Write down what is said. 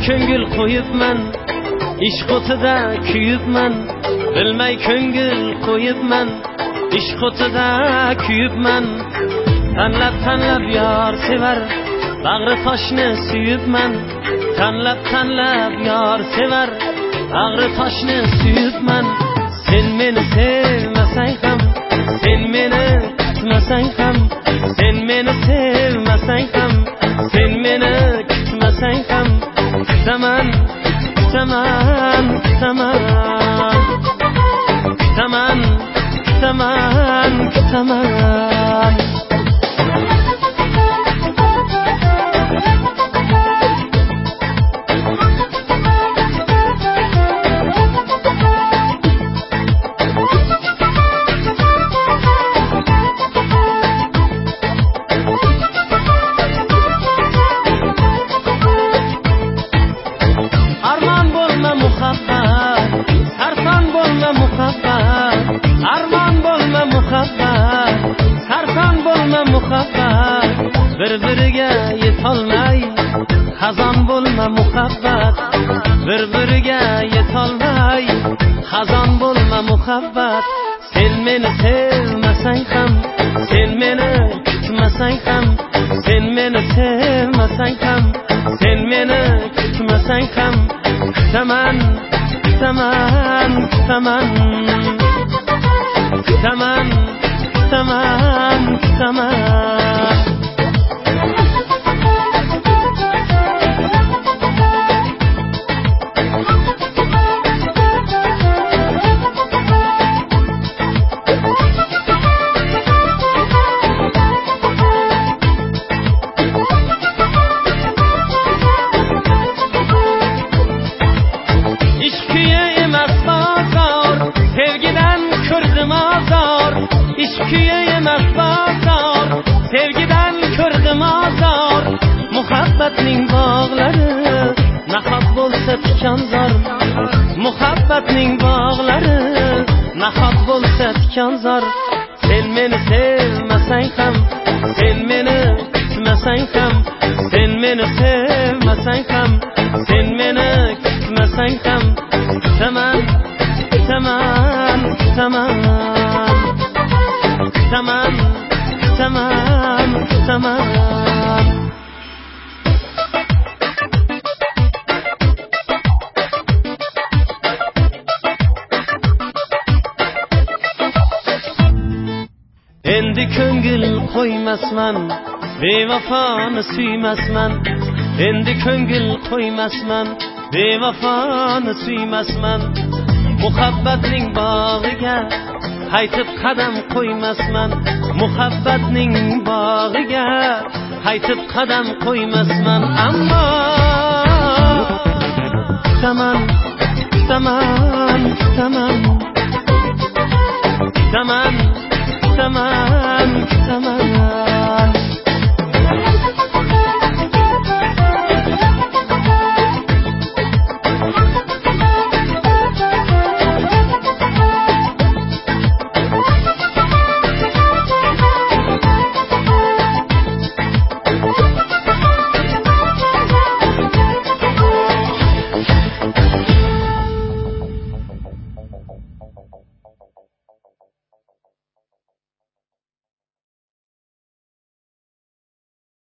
ko'ngil qo'yibman, ishq o'tida kuyibman. Bilmay ko'ngil qo'yibman, ishq o'tida kuyibman. Tanlab yor sevar, bag'ri toshni suyibman. Tanlab yor sevar, bag'ri toshni suyibman. Sen meni sevmasang ham, sen meni kutmasang ham, sen meni sevmasang ham, sen meni kutmasang ham, kutaman, kutaman, kutaman, kutaman, kutaman, kutaman. Bir-biriga yetolmay xazon bo'lma muhabbat, bir-biriga yetolmay xazon bo'lma muhabbat. Sen meni sevmasang ham, sen meni kutmasang ham, sen meni sevmasang ham, sen meni kutmasang ham, kutaman, kutaman, kutaman, kutaman, kutaman, kutaman. Muhabbatning bog'lari nahot bo'lsa tikonzor, muhabbatning bog'lari nahot bo'lsa tikonzor. Sen meni sevmasang ham, sen meni kutmasang ham, sen meni sevmasang ham, sen meni kutmasang ham, kutaman, kutaman, kutaman, kutaman, kutaman, kutaman. Endi ko'ngil qo'ymasman, bevafoni suymasman. Endi ko'ngil qo'ymasman, bevafoni suymasman. Muhabbatning bog'iga qaytib qadam qo'ymasman, muhabbatning bog'iga qaytib qadam qo'ymasman. Ammo kutaman, kutaman, kutaman,